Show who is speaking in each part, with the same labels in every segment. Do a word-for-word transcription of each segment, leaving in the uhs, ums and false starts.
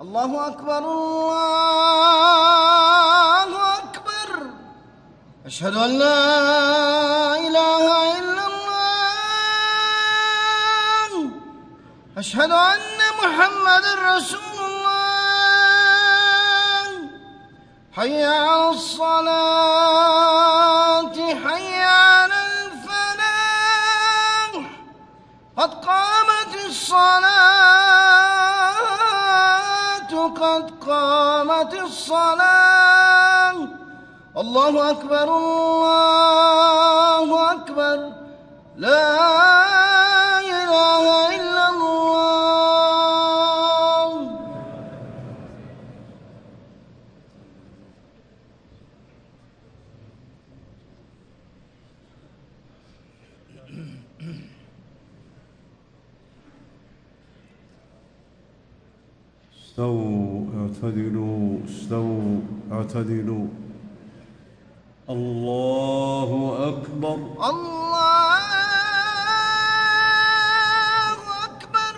Speaker 1: الله أكبر الله أكبر. أشهد أن لا إله إلا الله. أشهد أن محمد رسول الله. حي على الصلاة حي على الفلاح. قد قامت الصلاة قد قامت الصلاة. الله أكبر الله أكبر. لا إله إلا الله.
Speaker 2: استووا اعتدلوا استووا اعتدلوا. الله أكبر
Speaker 1: الله أكبر.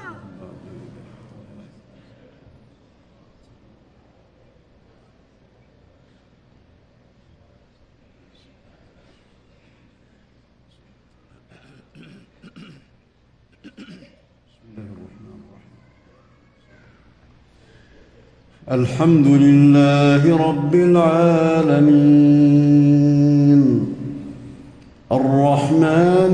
Speaker 2: الحمد لله رب العالمين الرحمن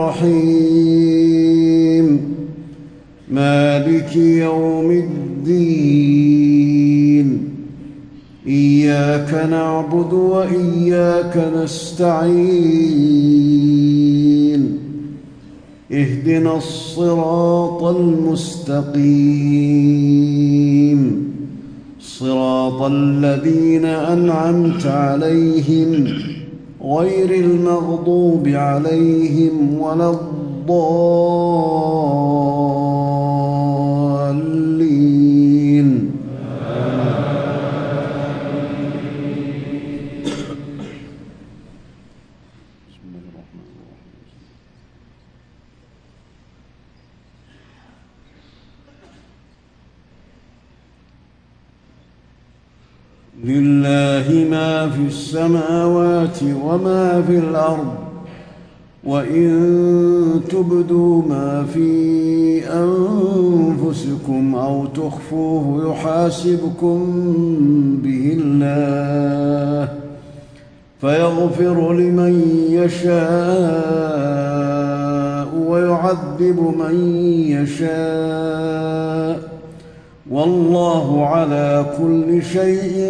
Speaker 2: الرحيم مالك يوم الدين. إياك نعبد وإياك نستعين. اهدنا الصراط المستقيم صراط الذين أنعمت عليهم غير المغضوب عليهم ولا الضالين. لله ما في السماوات وما في الأرض وإن تبدوا ما في أنفسكم أو تخفوه يحاسبكم به الله فيغفر لمن يشاء ويعذب من يشاء والله على كل شيء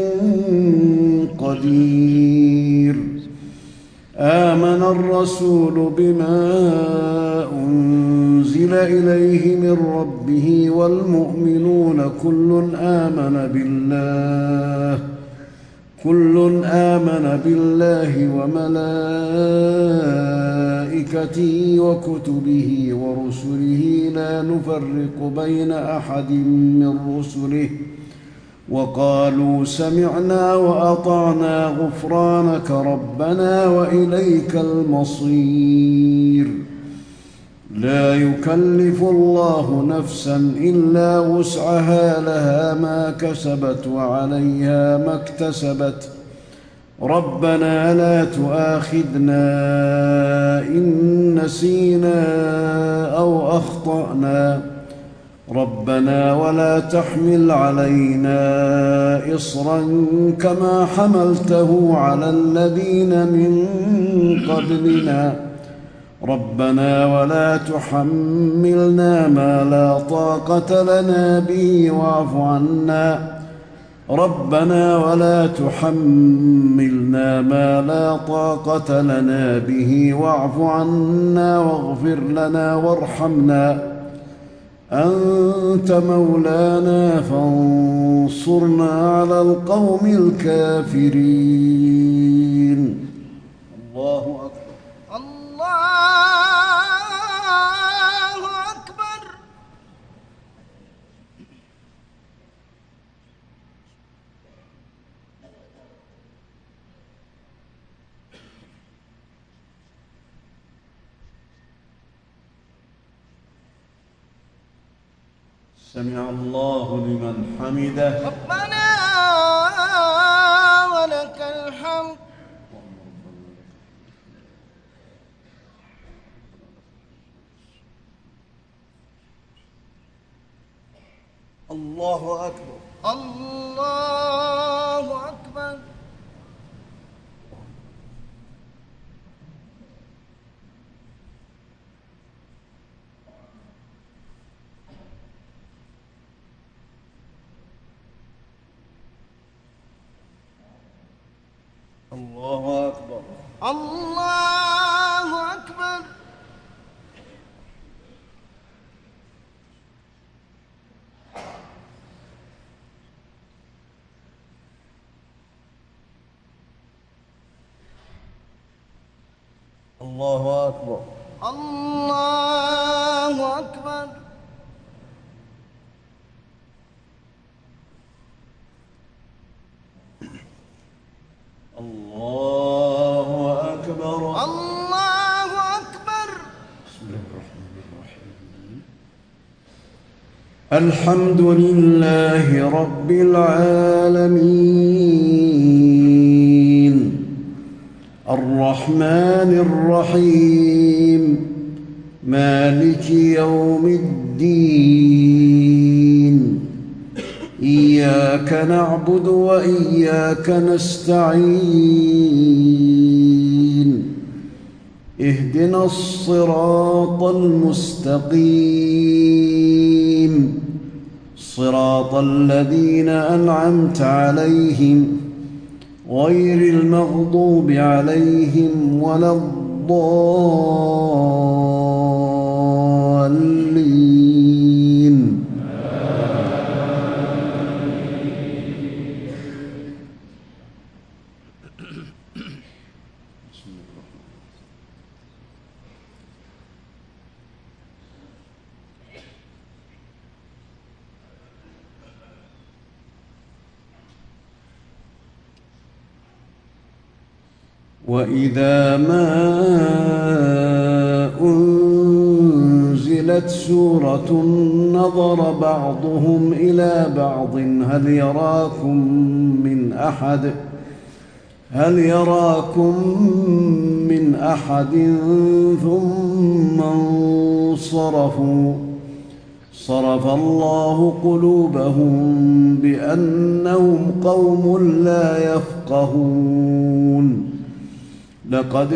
Speaker 2: قدير. آمن الرسول بما أنزل إليه من ربه والمؤمنون كل آمن بالله كل آمن بالله وملائكته وكتبه ورسله لا نفرق بين أحد من رسله وقالوا سمعنا وأطعنا غفرانك ربنا وإليك المصير. لا يكلف الله نفسا إلا وسعها لها ما كسبت وعليها ما اكتسبت. ربنا لا تؤاخذنا إن نسينا أو أخطأنا ربنا ولا تحمل علينا إصرا كما حملته على الذين من قبلنا ربنا ولا تحملنا ما لا طاقة لنا به واعف عنا ربنا ولا تحملنا ما لا طاقة لنا به واعف عنا واغفر لنا وارحمنا أنت مولانا فانصرنا على القوم الكافرين. الله أكبر
Speaker 1: الله أكبر.
Speaker 2: سمع الله لمن حمده.
Speaker 1: ربنا ولك الحمد. الله أكبر. الله أكبر.
Speaker 2: الله أكبر.
Speaker 1: الله أكبر.
Speaker 2: الله أكبر.
Speaker 1: الله أكبر.
Speaker 2: الله أكبر.
Speaker 1: الله أكبر.
Speaker 2: بسم الله الرحمن الرحيم. الحمد لله رب العالمين الرحمن الرحيم مالك يوم الدين إياك نعبد وإياك نستعين اهدنا الصراط المستقيم صراط الذين أنعمت عليهم غير المغضوب عليهم ولا الضالين. وإذا ما أنزلت سورة نظر بعضهم إلى بعض هل يراكم من أحد هل يراكم من أحد ثم انصرفوا صرف الله قلوبهم بأنهم قوم لا يفقهون. لقد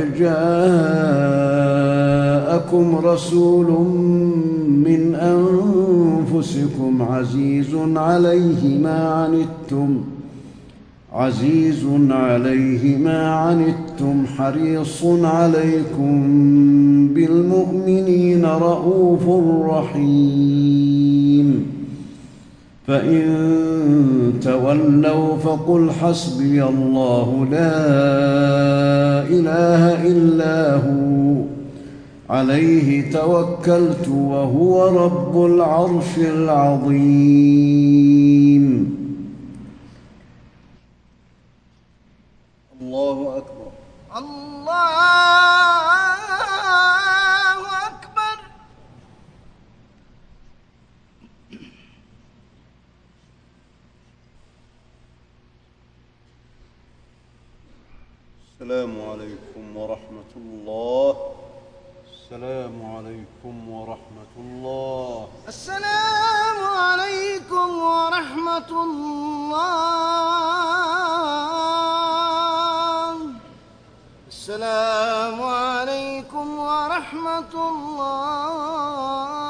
Speaker 2: جاءكم رسول من أنفسكم عزيز عليه ما عنتم عزيز عليه ما عنتم حريص عليكم بالمؤمنين رءوف رحيم. فإن تولوا فقل حسبي الله لا إله إلا هو عليه توكلت وهو رب العرش العظيم. الله أكبر.
Speaker 1: الله أكبر.
Speaker 2: السلام عليكم ورحمة الله. السلام عليكم ورحمة الله.
Speaker 1: السلام عليكم ورحمة الله. السلام عليكم ورحمة الله.